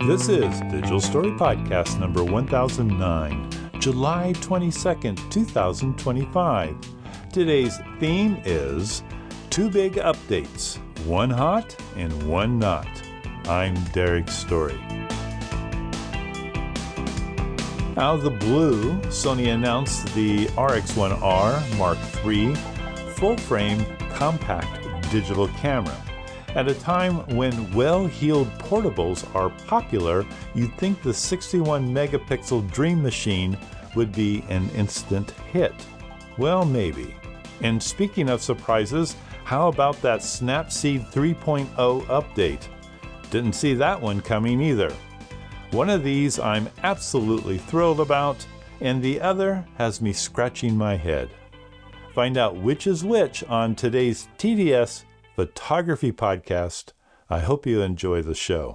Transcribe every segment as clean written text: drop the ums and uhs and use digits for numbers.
This is Digital Story Podcast number 1009, July 22nd, 2025. Today's theme is two big updates, one hot and one not. I'm Derek Story. Out of the blue, Sony announced the RX1R Mark III full-frame compact digital camera. At a time when well-heeled portables are popular, you'd think the 61-megapixel Dream Machine would be an instant hit. Well, maybe. And speaking of surprises, how about that Snapseed 3.0 update? Didn't see that one coming either. One of these I'm absolutely thrilled about, and the other has me scratching my head. Find out which is which on today's TDS Photography Podcast. I hope you enjoy the show.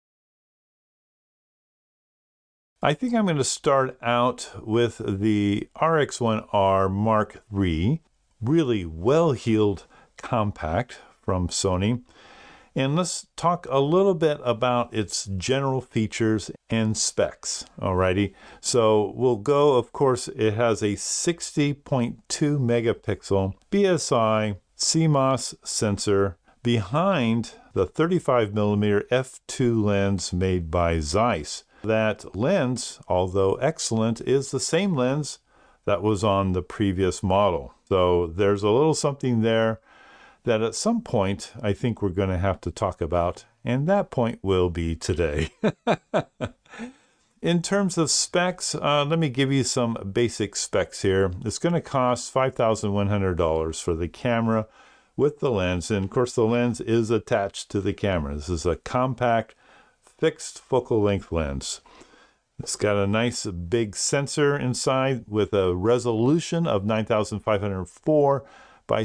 I think I'm going to start out with the RX1R Mark III, really well-heeled compact from Sony. And let's talk a little bit about its general features and specs. Alrighty. So we'll go, of course, it has a 60.2 megapixel BSI CMOS sensor behind the 35mm f2 lens made by Zeiss. That lens, although excellent, is the same lens that was on the previous model. So there's a little something there that at some point I think we're going to have to talk about, and that point will be today. In terms of specs, let me give you some basic specs here. It's going to cost $5,100 for the camera with the lens, and of course the lens is attached to the camera. This is a compact fixed focal length lens. It's got a nice big sensor inside with a resolution of 9,504 by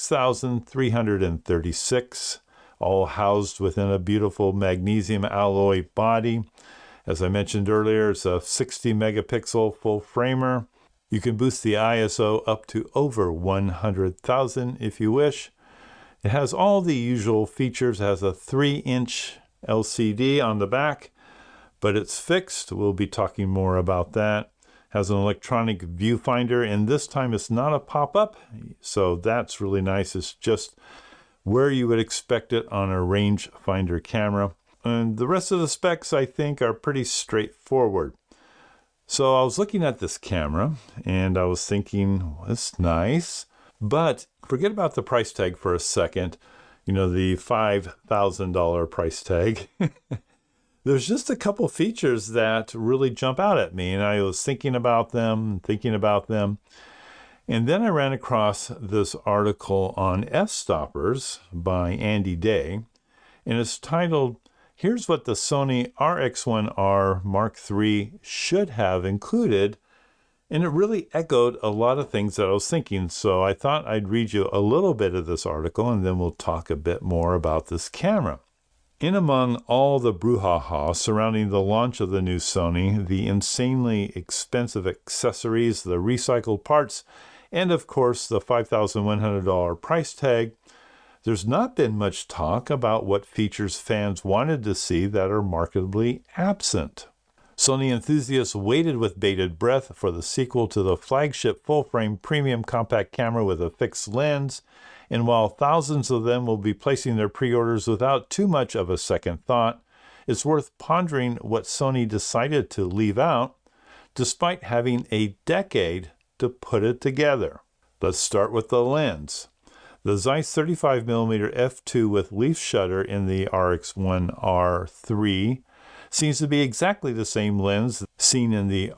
6,336, all housed within a beautiful magnesium alloy body. As I mentioned earlier, it's a 60 megapixel full framer. You can boost the ISO up to over 100,000 if you wish. It has all the usual features. It has a 3-inch LCD on the back, but it's fixed. We'll be talking more about that. Has an electronic viewfinder, and this time it's not a pop-up, so that's really nice. It's just where you would expect it on a rangefinder camera. And the rest of the specs, I think, are pretty straightforward. So I was looking at this camera, and I was thinking, well, it's nice, but forget about the price tag for a second. You know, the $5,000 price tag. There's just a couple features that really jump out at me, and I was thinking about them, and then I ran across this article on f-stoppers by Andy Day, and it's titled, "Here's what the Sony RX1R Mark III should have included," and it really echoed a lot of things that I was thinking, so I thought I'd read you a little bit of this article, and then we'll talk a bit more about this camera. In among all the brouhaha surrounding the launch of the new Sony, the insanely expensive accessories, the recycled parts, and of course the $5,100 price tag, there's not been much talk about what features fans wanted to see that are marketably absent. Sony enthusiasts waited with bated breath for the sequel to the flagship full-frame premium compact camera with a fixed lens, and while thousands of them will be placing their pre-orders without too much of a second thought, it's worth pondering what Sony decided to leave out, despite having a decade to put it together. Let's start with the lens. The Zeiss 35mm f2 with leaf shutter in the RX1R III seems to be exactly the same lens seen in the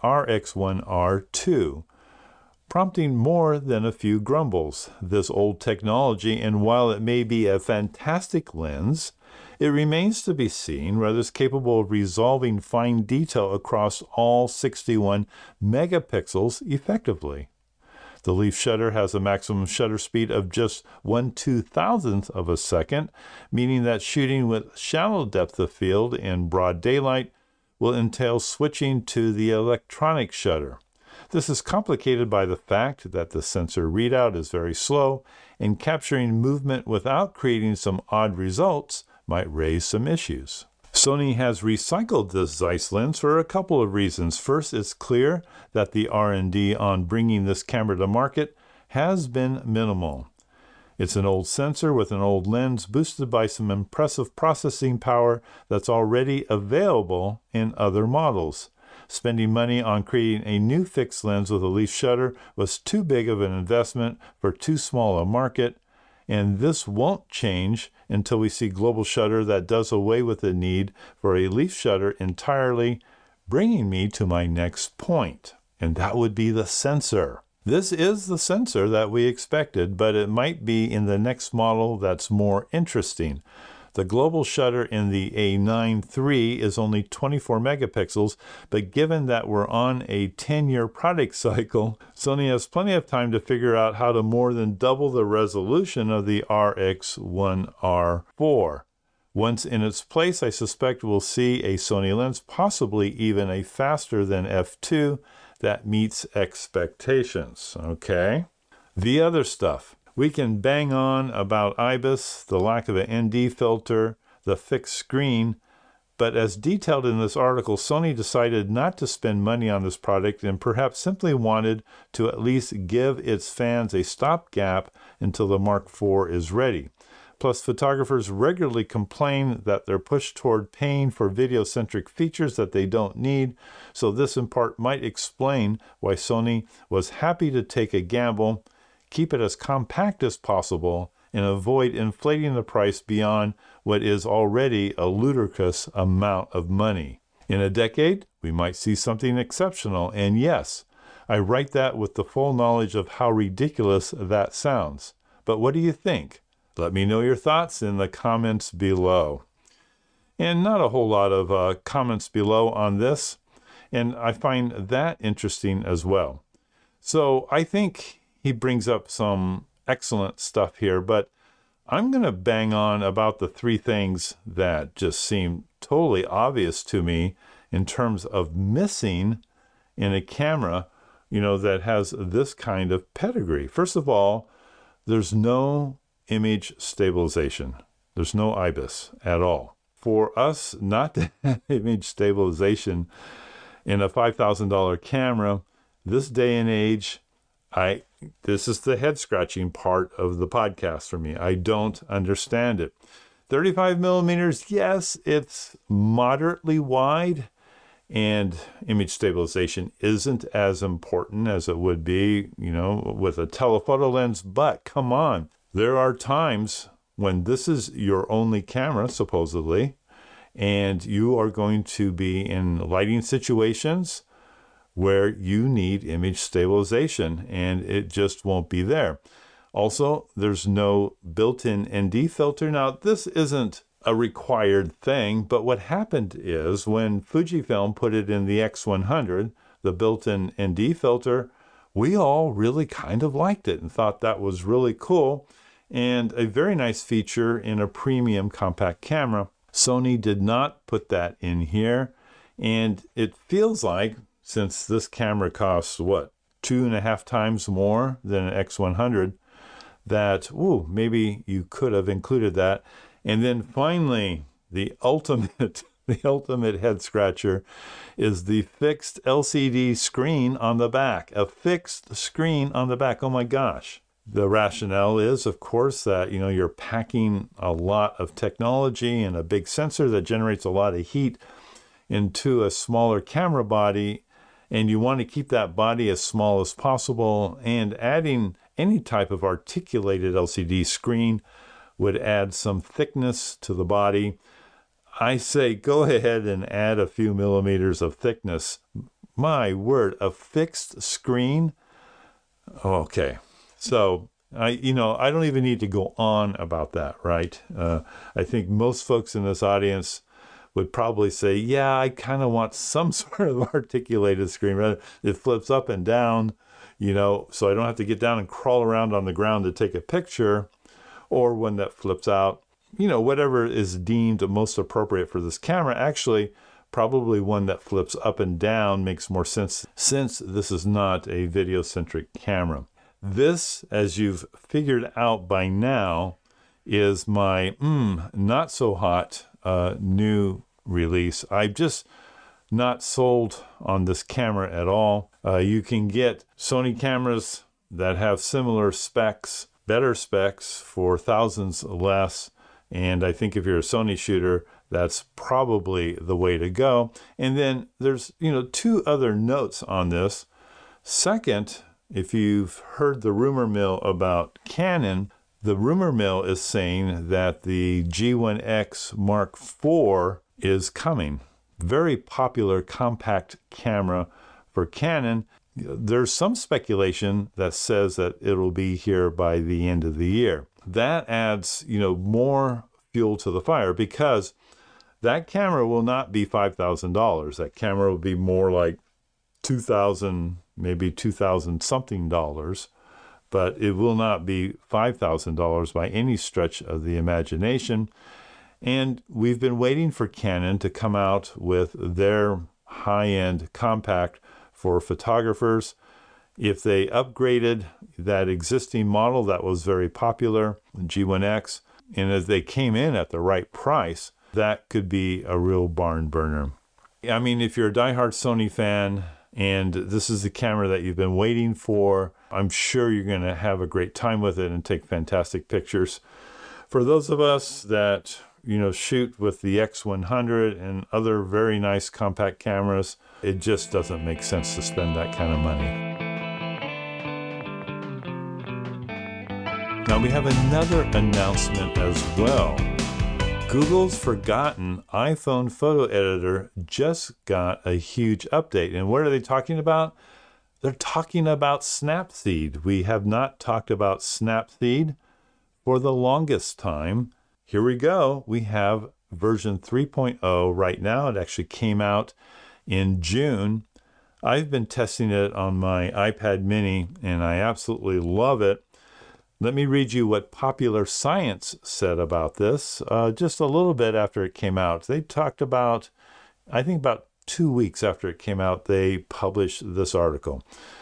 RX1R2, prompting more than a few grumbles. This old technology, and while it may be a fantastic lens, it remains to be seen whether it's capable of resolving fine detail across all 61 megapixels effectively. The leaf shutter has a maximum shutter speed of just 1/2000th of a second, meaning that shooting with shallow depth of field in broad daylight will entail switching to the electronic shutter. This is complicated by the fact that the sensor readout is very slow, and capturing movement without creating some odd results might raise some issues. Sony has recycled this Zeiss lens for a couple of reasons. First, it's clear that the R&D on bringing this camera to market has been minimal. It's an old sensor with an old lens boosted by some impressive processing power that's already available in other models. Spending money on creating a new fixed lens with a leaf shutter was too big of an investment for too small a market, and this won't change until we see global shutter that does away with the need for a leaf shutter entirely, bringing me to my next point, and that would be the sensor. This is the sensor that we expected, but it might be in the next model that's more interesting. The global shutter in the A9 III is only 24 megapixels, but given that we're on a 10-year product cycle, Sony has plenty of time to figure out how to more than double the resolution of the RX1R4. Once in its place, I suspect we'll see a Sony lens, possibly even a faster than f2, that meets expectations. Okay. The other stuff. We can bang on about IBIS, the lack of an ND filter, the fixed screen, but as detailed in this article, Sony decided not to spend money on this product and perhaps simply wanted to at least give its fans a stopgap until the Mark IV is ready. Plus, photographers regularly complain that they're pushed toward paying for video-centric features that they don't need, so this in part might explain why Sony was happy to take a gamble, keep it as compact as possible, and avoid inflating the price beyond what is already a ludicrous amount of money. In a decade, we might see something exceptional, and yes, I write that with the full knowledge of how ridiculous that sounds. But what do you think? Let me know your thoughts in the comments below. And not a whole lot of comments below on this, and I find that interesting as well. So I think he brings up some excellent stuff here, but I'm going to bang on about the three things that just seem totally obvious to me in terms of missing in a camera, that has this kind of pedigree. First of all, there's no image stabilization. There's no IBIS at all. For us not to have image stabilization in a $5,000 camera, this day and age, this is the head scratching part of the podcast for me. I don't understand it. 35 millimeters, yes, it's moderately wide, and image stabilization isn't as important as it would be, with a telephoto lens, but come on. There are times when this is your only camera, supposedly, and you are going to be in lighting situations where you need image stabilization, and it just won't be there. Also, there's no built-in ND filter. Now, this isn't a required thing, but what happened is when Fujifilm put it in the X100, the built-in ND filter, we all really kind of liked it and thought that was really cool and a very nice feature in a premium compact camera. Sony did not put that in here, and it feels like, since this camera costs, 2.5 times more than an X100, that, maybe you could have included that. And then finally, the ultimate head scratcher is the fixed LCD screen on the back. A fixed screen on the back. Oh my gosh. The rationale is, of course, that, you're packing a lot of technology and a big sensor that generates a lot of heat into a smaller camera body, and you want to keep that body as small as possible, and adding any type of articulated LCD screen would add some thickness to the body. I say go ahead and add a few millimeters of thickness. My word, a fixed screen? Okay. So, I don't even need to go on about that, right? I think most folks in this audience would probably say, yeah, I kind of want some sort of articulated screen. Rather, it flips up and down, so I don't have to get down and crawl around on the ground to take a picture, or one that flips out, whatever is deemed most appropriate for this camera. Actually, probably one that flips up and down makes more sense, since this is not a video-centric camera. This, as you've figured out by now, is my not so hot new release. I'm just not sold on this camera at all. You can get Sony cameras that have similar specs, better specs, for thousands less. And I think if you're a Sony shooter, that's probably the way to go. And then there's, two other notes on this. Second, if you've heard the rumor mill about Canon, the rumor mill is saying that the G1X Mark IV is coming. Very popular compact camera for Canon. There's some speculation that says that it'll be here by the end of the year. That adds, more fuel to the fire, because that camera will not be $5,000. That camera will be more like $2,000, maybe $2,000 something dollars, but it will not be $5,000 by any stretch of the imagination. And we've been waiting for Canon to come out with their high-end compact for photographers. If they upgraded that existing model that was very popular, the G1X, and if they came in at the right price, that could be a real barn burner. I mean, if you're a diehard Sony fan and this is the camera that you've been waiting for, I'm sure you're going to have a great time with it and take fantastic pictures. For those of us that shoot with the X100 and other very nice compact cameras, it just doesn't make sense to spend that kind of money. Now we have another announcement as well. Google's forgotten iPhone photo editor just got a huge update. And what are they talking about? They're talking about Snapseed. We have not talked about Snapseed for the longest time. Here we go. We have version 3.0 right now. It actually came out in June. I've been testing it on my iPad mini and I absolutely love it. Let me read you what Popular Science said about this just a little bit after it came out. They talked about, I think about 2 weeks after it came out, they published this article.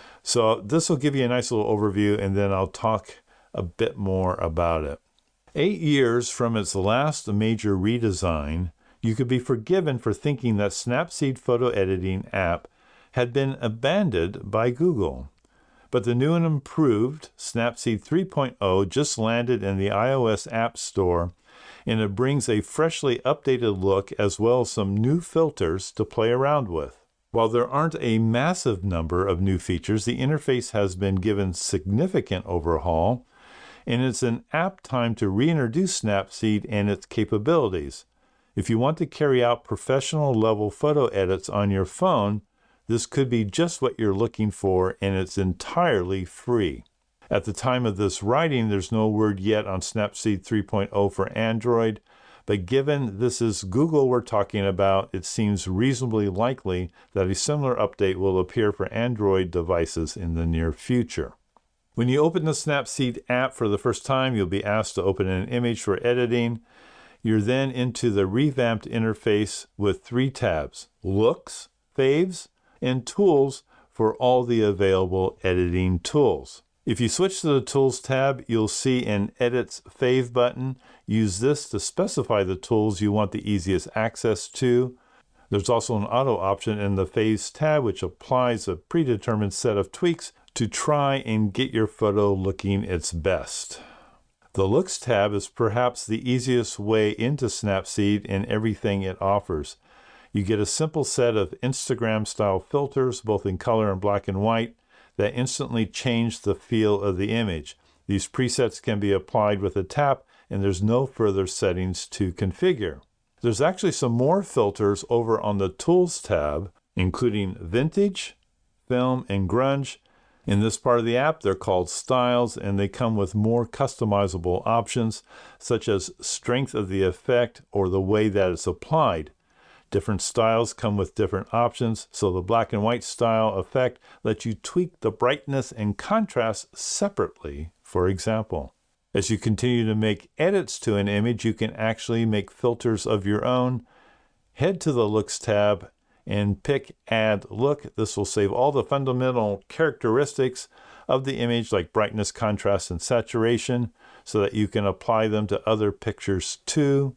So this will give you a nice little overview and then I'll talk a bit more about it. 8 years from its last major redesign, you could be forgiven for thinking that Snapseed photo editing app had been abandoned by Google. But the new and improved Snapseed 3.0 just landed in the iOS App Store, and it brings a freshly updated look as well as some new filters to play around with. While there aren't a massive number of new features, the interface has been given significant overhaul, and it's an apt time to reintroduce Snapseed and its capabilities. If you want to carry out professional level photo edits on your phone, this could be just what you're looking for, and it's entirely free. At the time of this writing, there's no word yet on Snapseed 3.0 for Android, but given this is Google we're talking about, it seems reasonably likely that a similar update will appear for Android devices in the near future. When you open the Snapseed app for the first time, you'll be asked to open an image for editing. You're then into the revamped interface with 3 tabs: Looks, Faves, and Tools for all the available editing tools. If you switch to the Tools tab, you'll see an Edits Fave button. Use this to specify the tools you want the easiest access to. There's also an auto option in the Faves tab, which applies a predetermined set of tweaks to try and get your photo looking its best. The Looks tab is perhaps the easiest way into Snapseed and everything it offers. You get a simple set of Instagram-style filters, both in color and black and white, that instantly change the feel of the image. These presets can be applied with a tap, and there's no further settings to configure. There's actually some more filters over on the Tools tab, including Vintage, Film, and Grunge. In this part of the app, they're called styles, and they come with more customizable options, such as strength of the effect or the way that it's applied. Different styles come with different options, so the black and white style effect lets you tweak the brightness and contrast separately, for example. As you continue to make edits to an image, you can actually make filters of your own. Head to the Looks tab and pick Add Look. This will save all the fundamental characteristics of the image like brightness, contrast, and saturation so that you can apply them to other pictures too.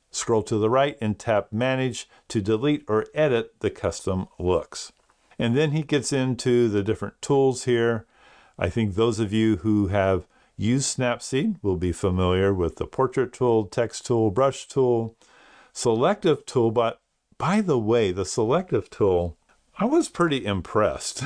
Scroll to the right and tap Manage to delete or edit the custom looks. And then he gets into the different tools here. I think those of you who have used Snapseed will be familiar with the portrait tool, text tool, brush tool, selective tool. But by the way, the selective tool, I was pretty impressed.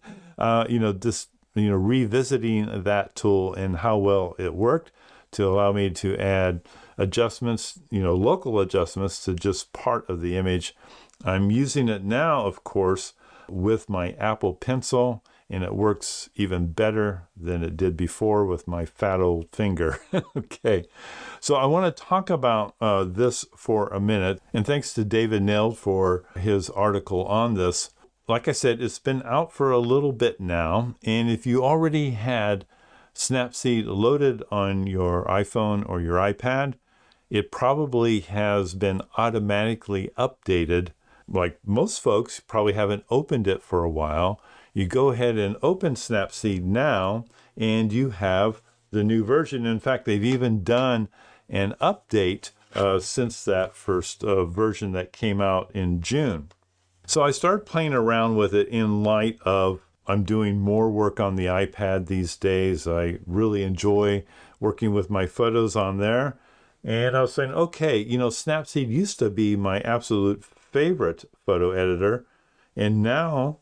Revisiting that tool and how well it worked to allow me to add adjustments, local adjustments to just part of the image. I'm using it now, of course, with my Apple Pencil, and it works even better than it did before with my fat old finger. Okay, so I want to talk about this for a minute, and thanks to David Neld for his article on this. Like I said, it's been out for a little bit now, and if you already had Snapseed loaded on your iPhone or your iPad, it probably has been automatically updated. Like most folks probably haven't opened it for a while. You go ahead and open Snapseed now, and you have the new version. In fact, they've even done an update since that first version that came out in June. So I started playing around with it in light of I'm doing more work on the iPad these days. I really enjoy working with my photos on there. And I was saying, okay, Snapseed used to be my absolute favorite photo editor. And now,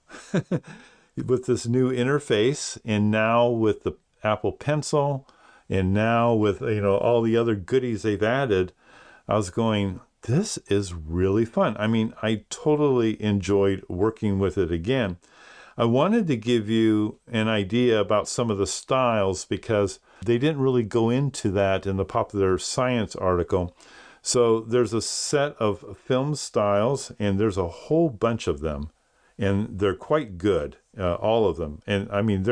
with this new interface, and now with the Apple Pencil, and now with, all the other goodies they've added, I was going, this is really fun. I mean, I totally enjoyed working with it again. I wanted to give you an idea about some of the styles because they didn't really go into that in the Popular Science article. So there's a set of film styles, and there's a whole bunch of them, and they're quite good, all of them. And I mean,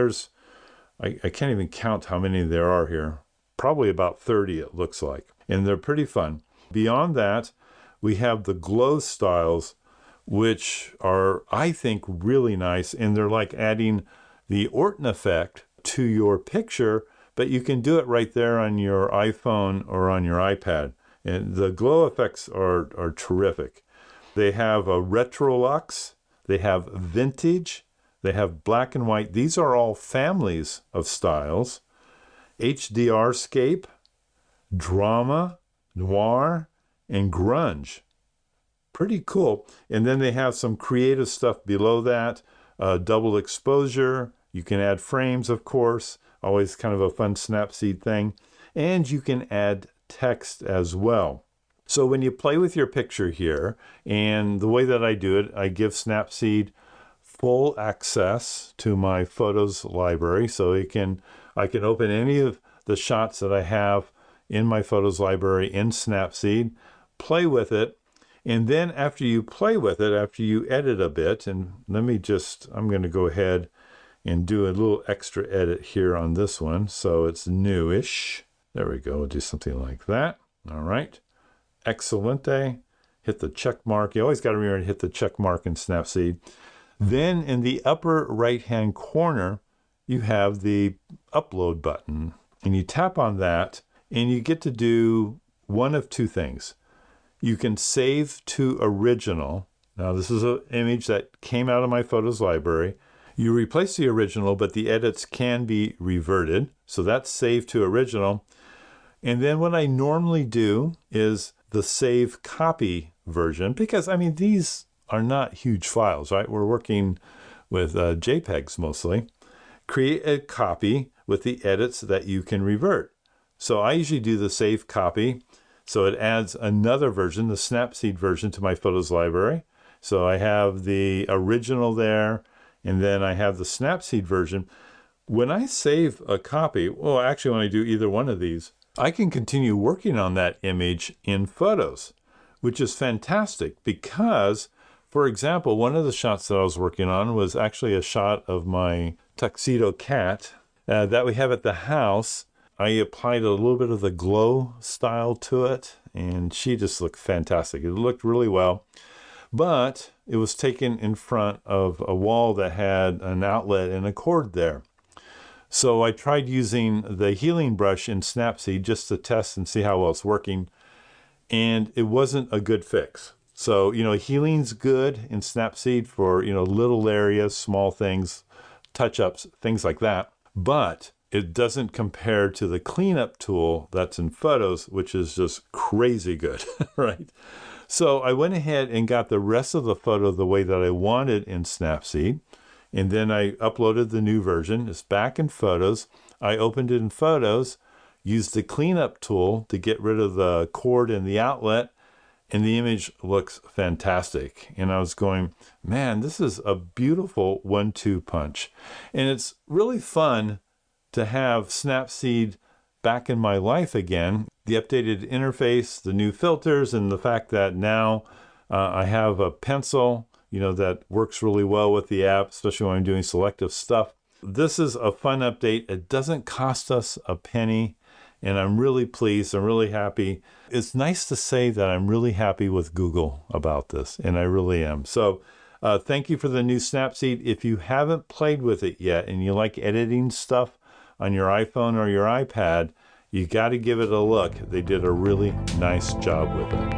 I can't even count how many there are here. Probably about 30, it looks like, and they're pretty fun. Beyond that, we have the glow styles, which are, I think, really nice. And they're like adding the Orton effect to your picture, but you can do it right there on your iPhone or on your iPad. And the glow effects are terrific. They have a Retrolux, they have vintage, they have black and white. These are all families of styles. HDRscape, drama, noir, and grunge. Pretty cool. And then they have some creative stuff below that. Double exposure. You can add frames, of course. Always kind of a fun Snapseed thing. And you can add text as well. So when you play with your picture here, and the way that I do it, I give Snapseed full access to my photos library. So I can open any of the shots that I have in my photos library in Snapseed, play with it, and then after you play with it, after you edit a bit, and I'm going to go ahead and do a little extra edit here on this one, so it's newish. There we go, we'll do something like that. All right, excelente. Hit the check mark. You always got to remember to hit the check mark in Snapseed. Then in the upper right-hand corner, you have the upload button, and you tap on that, and you get to do one of two things. You can save to original. Now, this is an image that came out of my photos library. You replace the original, but the edits can be reverted. So that's save to original. And then what I normally do is the save copy version, because, I mean, these are not huge files, right? We're working with JPEGs mostly. Create a copy with the edits that you can revert. So I usually do the save copy. So it adds another version, the Snapseed version, to my photos library. So I have the original there, and then I have the Snapseed version. When I save a copy, well, actually when I do either one of these, I can continue working on that image in Photos, which is fantastic because, for example, one of the shots that I was working on was actually a shot of my tuxedo cat that we have at the house. I applied a little bit of the glow style to it, and she just looked fantastic. It looked really well, but it was taken in front of a wall that had an outlet and a cord there. So I tried using the healing brush in Snapseed just to test and see how well it's working. and it wasn't a good fix. So, healing's good in Snapseed for, little areas, small things, touch-ups, things like that. But it doesn't compare to the cleanup tool that's in Photos, which is just crazy good, right? So I went ahead and got the rest of the photo the way that I wanted in Snapseed. And then I uploaded the new version. It's back in Photos. I opened it in Photos, used the cleanup tool to get rid of the cord and the outlet, and the image looks fantastic. And I was going, man, this is a beautiful 1-2 punch. And it's really fun to have Snapseed back in my life again. The updated interface, the new filters, and the fact that now I have a pencil, that works really well with the app, especially when I'm doing selective stuff. This is a fun update. It doesn't cost us a penny, and I'm really pleased. I'm really happy. It's nice to say that I'm really happy with Google about this, and I really am. So thank you for the new Snapseed. If you haven't played with it yet and you like editing stuff on your iPhone or your iPad, you got to give it a look. They did a really nice job with it.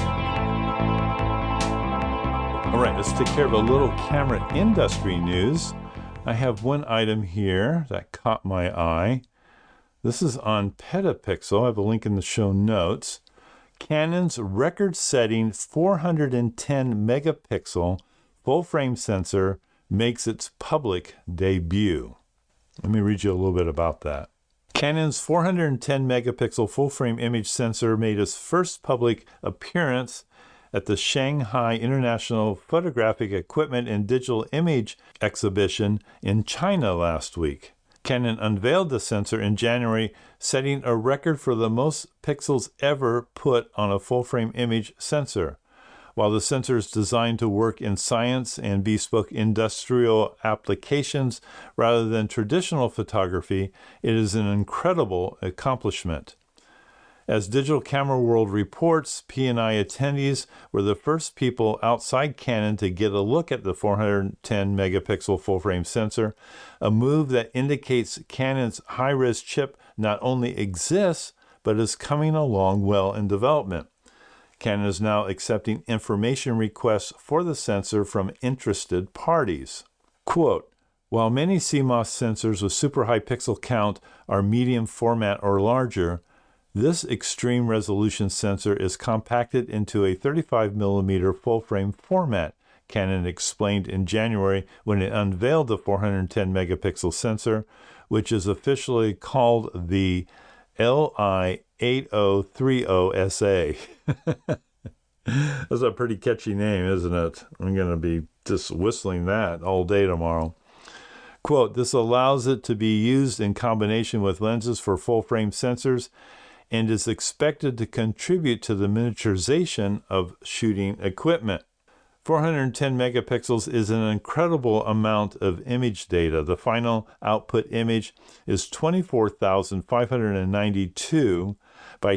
All right, let's take care of a little camera industry news. I have one item here that caught my eye. This is on Petapixel. I have a link in the show notes. Canon's record-setting 410 megapixel full-frame sensor makes its public debut. Let me read you a little bit about that. Canon's 410 megapixel full-frame image sensor made its first public appearance at the Shanghai International Photographic Equipment and Digital Image Exhibition in China last week. Canon unveiled the sensor in January, setting a record for the most pixels ever put on a full-frame image sensor. While the sensor is designed to work in science and bespoke industrial applications rather than traditional photography, it is an incredible accomplishment. As Digital Camera World reports, P&I attendees were the first people outside Canon to get a look at the 410 megapixel full-frame sensor, a move that indicates Canon's high-res chip not only exists, but is coming along well in development. Canon is now accepting information requests for the sensor from interested parties. Quote, while many CMOS sensors with super high pixel count are medium format or larger, this extreme resolution sensor is compacted into a 35mm full-frame format, Canon explained in January when it unveiled the 410 megapixel sensor, which is officially called the LI8030SA. That's a pretty catchy name, isn't it? I'm going to be just whistling that all day tomorrow. Quote, this allows it to be used in combination with lenses for full-frame sensors and is expected to contribute to the miniaturization of shooting equipment. 410 megapixels is an incredible amount of image data. The final output image is 24,592 by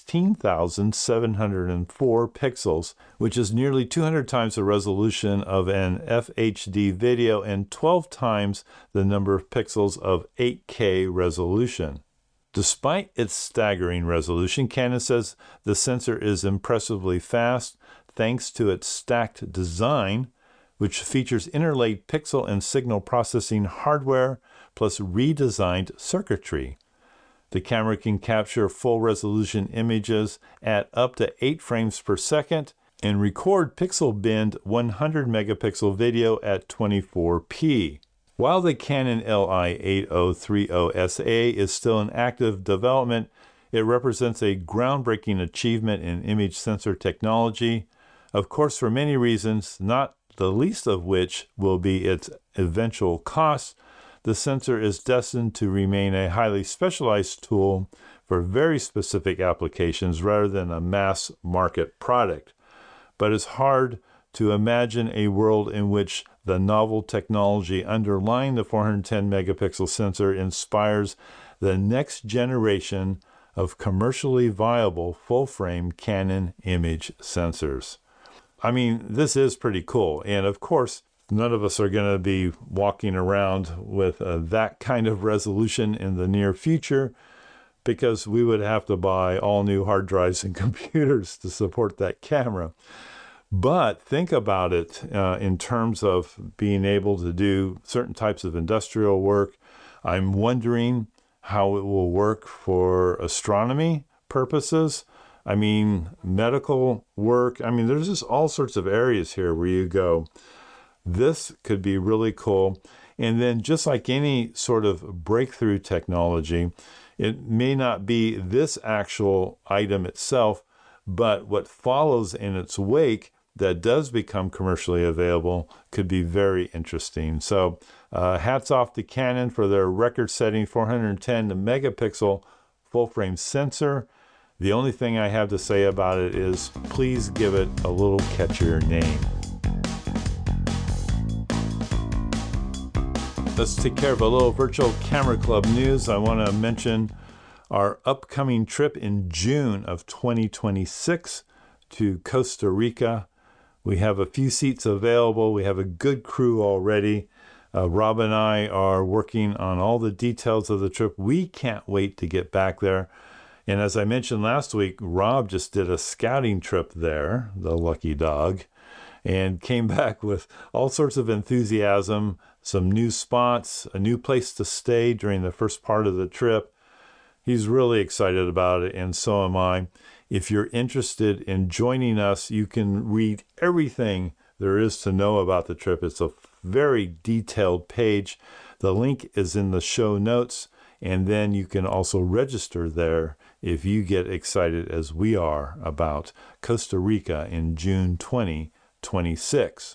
16,704 pixels, which is nearly 200 times the resolution of an FHD video and 12 times the number of pixels of 8K resolution. Despite its staggering resolution, Canon says the sensor is impressively fast thanks to its stacked design, which features interlaid pixel and signal processing hardware plus redesigned circuitry. The camera can capture full-resolution images at up to 8 frames per second and record pixel-binned 100 megapixel video at 24p. While the Canon LI8030SA is still in active development, it represents a groundbreaking achievement in image sensor technology, of course for many reasons, not the least of which will be its eventual cost. The sensor is destined to remain a highly specialized tool for very specific applications rather than a mass market product. But it's hard to imagine a world in which the novel technology underlying the 410 megapixel sensor inspires the next generation of commercially viable full-frame Canon image sensors. I mean, this is pretty cool. And of course, none of us are going to be walking around with that kind of resolution in the near future. because we would have to buy all new hard drives and computers to support that camera. But think about it in terms of being able to do certain types of industrial work. I'm wondering how it will work for astronomy purposes. I mean, medical work. I mean, there's just all sorts of areas here where you go, this could be really cool. And then just like any sort of breakthrough technology, it may not be this actual item itself, but what follows in its wake that does become commercially available could be very interesting. So hats off to Canon for their record-setting 410 megapixel full-frame sensor. The only thing I have to say about it is please give it a little catchier name. Let's take care of a little Virtual Camera Club news. I want to mention our upcoming trip in June of 2026 to Costa Rica. We have a few seats available. We have a good crew already. Rob and I are working on all the details of the trip. We can't wait to get back there. And as I mentioned last week, Rob just did a scouting trip there, the lucky dog, and came back with all sorts of enthusiasm, some new spots, a new place to stay during the first part of the trip. He's really excited about it, and so am I. If you're interested in joining us, you can read everything there is to know about the trip. It's a very detailed page. The link is in the show notes, and then you can also register there if you get excited as we are about Costa Rica in June 2026.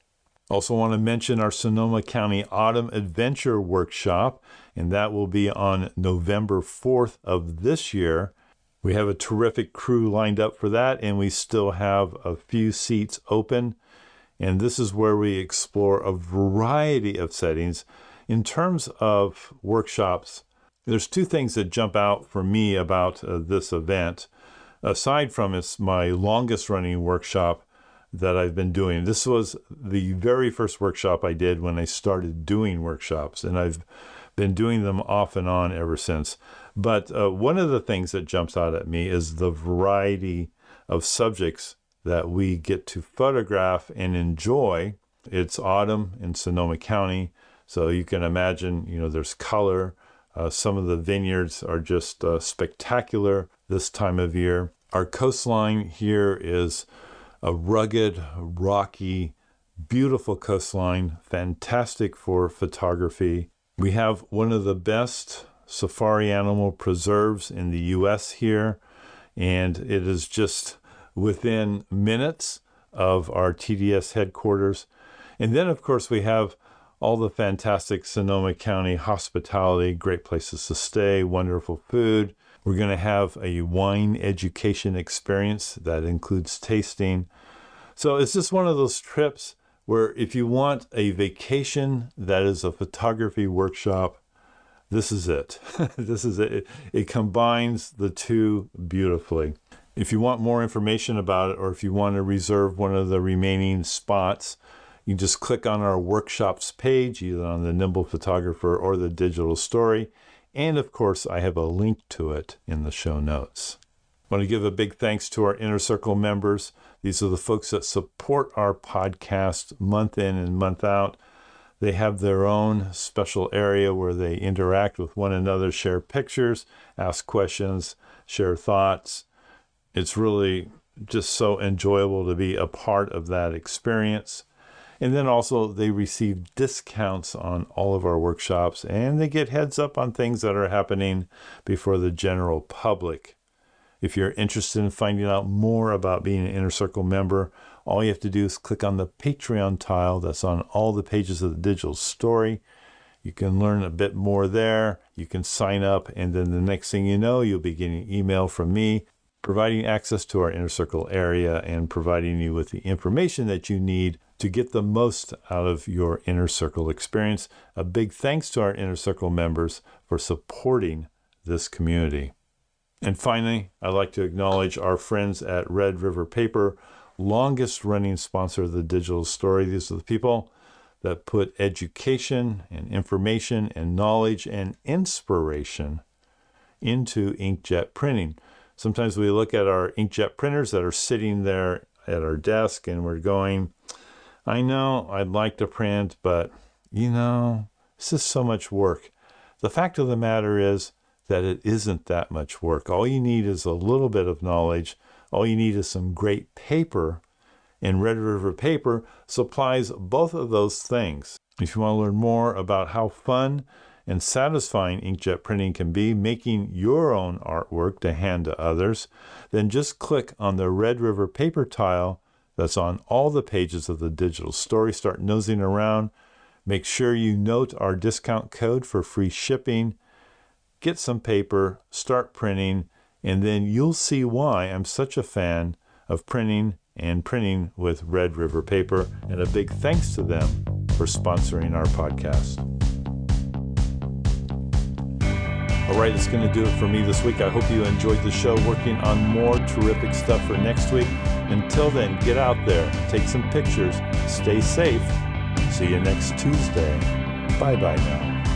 Also want to mention our Sonoma County Autumn Adventure Workshop, and that will be on November 4th of this year. We have a terrific crew lined up for that, and we still have a few seats open. And this is where we explore a variety of settings. In terms of workshops, there's two things that jump out for me about this event. Aside from it's my longest running workshop that I've been doing. This was the very first workshop I did when I started doing workshops, and I've been doing them off and on ever since. But one of the things that jumps out at me is the variety of subjects that we get to photograph and enjoy. It's autumn in Sonoma County, so you can imagine, there's color. Some of the vineyards are just spectacular this time of year. Our coastline here is a rugged, rocky, beautiful coastline, fantastic for photography. We have one of the best safari animal preserves in the U.S. here, and it is just within minutes of our TDS headquarters. And then, of course, we have all the fantastic Sonoma County hospitality, great places to stay, wonderful food. We're going to have a wine education experience that includes tasting. So it's just one of those trips where if you want a vacation that is a photography workshop, this is it. This is it. It combines the two beautifully. If you want more information about it, or if you want to reserve one of the remaining spots, you just click on our workshops page, either on the Nimble Photographer or the Digital Story. And of course, I have a link to it in the show notes. I want to give a big thanks to our Inner Circle members. These are the folks that support our podcast month in and month out. They have their own special area where they interact with one another, share pictures, ask questions, share thoughts. It's really just so enjoyable to be a part of that experience. And then also they receive discounts on all of our workshops, and they get heads up on things that are happening before the general public. If you're interested in finding out more about being an Inner Circle member, all you have to do is click on the Patreon tile that's on all the pages of the Digital Story. You can learn a bit more there. You can sign up, and then the next thing you know, you'll be getting an email from me providing access to our Inner Circle area and providing you with the information that you need to get the most out of your Inner Circle experience. A big thanks to our Inner Circle members for supporting this community. And finally, I'd like to acknowledge our friends at Red River Paper, longest running sponsor of the Digital Story. These are the people that put education and information and knowledge and inspiration into inkjet printing. Sometimes we look at our inkjet printers that are sitting there at our desk and we're going, I know I'd like to print, but this is so much work. The fact of the matter is that it isn't that much work. All you need is a little bit of knowledge. All you need is some great paper, and Red River Paper supplies both of those things. If you want to learn more about how fun and satisfying inkjet printing can be, making your own artwork to hand to others, then just click on the Red River Paper tile that's on all the pages of the digital story. Start nosing around. Make sure you note our discount code for free shipping. Get some paper, start printing, and then you'll see why I'm such a fan of printing with Red River Paper. And a big thanks to them for sponsoring our podcast. All right, it's going to do it for me this week. I hope you enjoyed the show, working on more terrific stuff for next week. Until then, get out there, take some pictures, stay safe. See you next Tuesday. Bye-bye now.